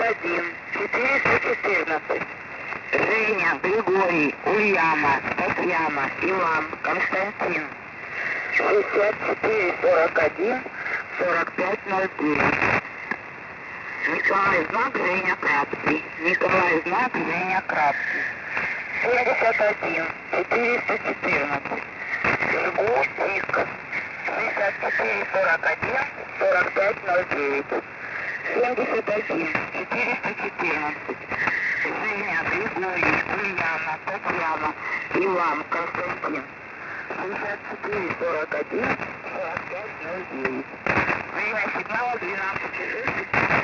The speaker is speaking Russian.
41, 414. Женя, Григорий, Ульяна, Татьяна, Иван, Константин. 64, 41, 4509. Николай Знак, Женя Крапский. Николай Знак, Женя Крапский. 71, 414. Жгу, Тихо. 64, 41, 4509. 71, 414. Женя, Григорий, Ульяна, Татьяна, Иван, Константин. 64, 41, 4509. Время сигнала 12 часов.